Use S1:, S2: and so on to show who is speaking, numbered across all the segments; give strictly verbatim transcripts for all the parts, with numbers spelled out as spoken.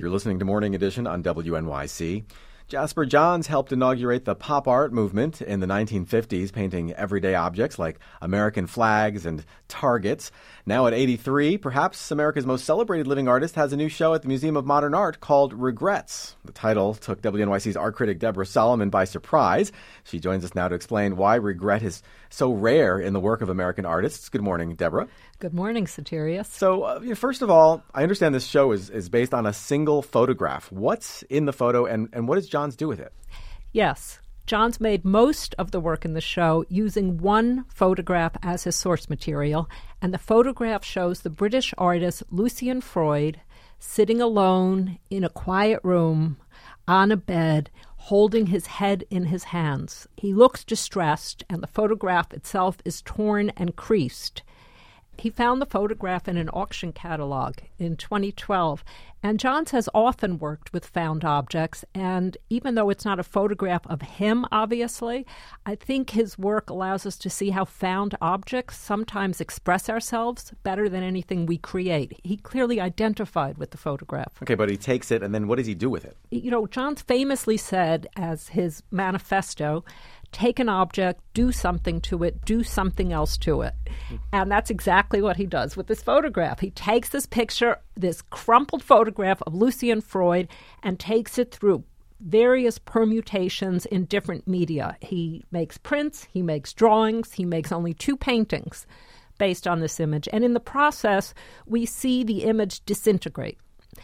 S1: You're listening to Morning Edition on W N Y C. Jasper Johns helped inaugurate the pop art movement in the nineteen fifties, painting everyday objects like American flags and targets. Now at eighty-three, perhaps America's most celebrated living artist has a new show at the Museum of Modern Art called Regrets. The title took W N Y C's art critic Deborah Solomon by surprise. She joins us now to explain why regret is so rare in the work of American artists. Good morning, Deborah.
S2: Good morning, Satirius.
S1: So, uh, first of all, I understand this show is, is based on a single photograph. What's in the photo, and, and what does Johns do with it?
S2: Yes. Johns made most of the work in the show using one photograph as his source material, and the photograph shows the British artist Lucian Freud sitting alone in a quiet room on a bed, holding his head in his hands. He looks distressed, and the photograph itself is torn and creased. He found the photograph in an auction catalog in twenty twelve, and Johns has often worked with found objects, and even though it's not a photograph of him, obviously, I think his work allows us to see how found objects sometimes express ourselves better than anything we create. He clearly identified with the photograph.
S1: Okay, but he takes it, and then what does he do with it?
S2: You know, Johns famously said as his manifesto, take an object, do something to it, do something else to it. And that's exactly what he does with this photograph. He takes this picture, this crumpled photograph of Lucian Freud, and takes it through various permutations in different media. He makes prints, he makes drawings, he makes only two paintings based on this image. And in the process, we see the image disintegrate.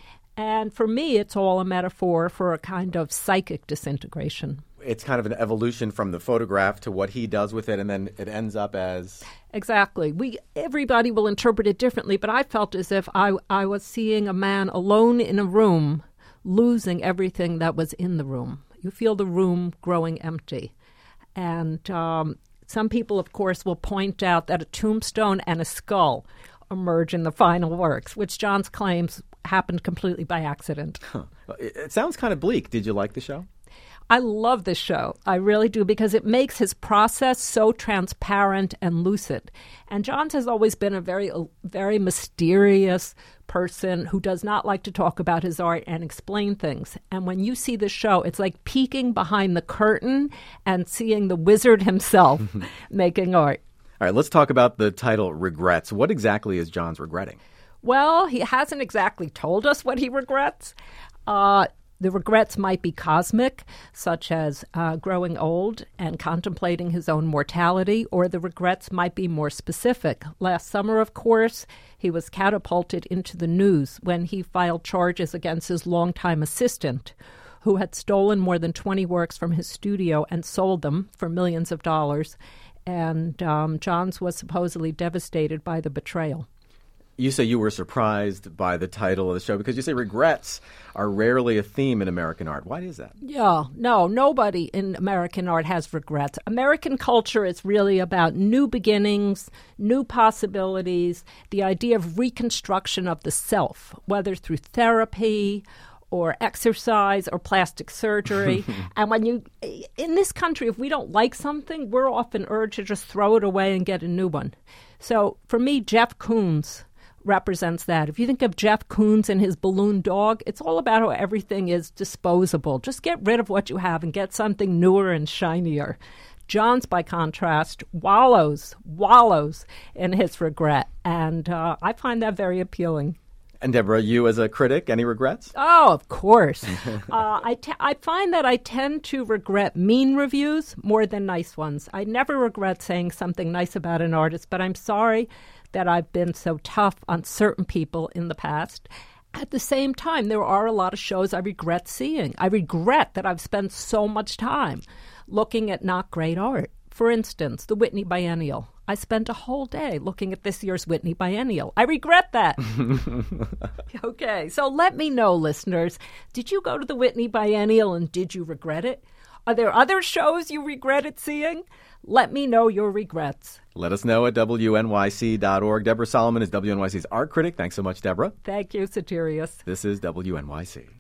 S2: And for me, it's all a metaphor for a kind of psychic disintegration.
S1: It's kind of an evolution from the photograph to what he does with it, and then it ends up as...
S2: Exactly. We everybody will interpret it differently, but I felt as if I, I was seeing a man alone in a room, losing everything that was in the room. You feel the room growing empty. And um, some people, of course, will point out that a tombstone and a skull emerge in the final works, which Johns claims happened completely by accident.
S1: Huh. It sounds kind of bleak. Did you like the show?
S2: I love this show. I really do, because it makes his process so transparent and lucid. And Johns has always been a very, very mysterious person who does not like to talk about his art and explain things. And when you see the show, it's like peeking behind the curtain and seeing the wizard himself making art.
S1: All right, let's talk about the title, Regrets. What exactly is Johns regretting?
S2: Well, he hasn't exactly told us what he regrets. Uh, the regrets might be cosmic, such as uh, growing old and contemplating his own mortality, or the regrets might be more specific. Last summer, of course, he was catapulted into the news when he filed charges against his longtime assistant, who had stolen more than twenty works from his studio and sold them for millions of dollars. And um, Johns was supposedly devastated by the betrayal.
S1: You say you were surprised by the title of the show because you say regrets are rarely a theme in American art. Why is that?
S2: Yeah, no, nobody in American art has regrets. American culture is really about new beginnings, new possibilities, the idea of reconstruction of the self, whether through therapy or exercise or plastic surgery. And when you, in this country, if we don't like something, we're often urged to just throw it away and get a new one. So for me, Jeff Koons represents that. If you think of Jeff Koons and his balloon dog, it's all about how everything is disposable. Just get rid of what you have and get something newer and shinier. Johns, by contrast, wallows, wallows in his regret. And uh, I find that very appealing.
S1: And Deborah, you as a critic, any regrets?
S2: Oh, of course. uh, I, t- I find that I tend to regret mean reviews more than nice ones. I never regret saying something nice about an artist, but I'm sorry that I've been so tough on certain people in the past. At the same time, there are a lot of shows I regret seeing. I regret that I've spent so much time looking at not great art. For instance, the Whitney Biennial. I spent a whole day looking at this year's Whitney Biennial. I regret that. Okay, so let me know, listeners. Did you go to the Whitney Biennial and did you regret it? Are there other shows you regretted seeing? Let me know your regrets.
S1: Let us know at W N Y C dot org. Deborah Solomon is W N Y C's art critic. Thanks so much, Deborah.
S2: Thank you, Satirius.
S1: This is W N Y C.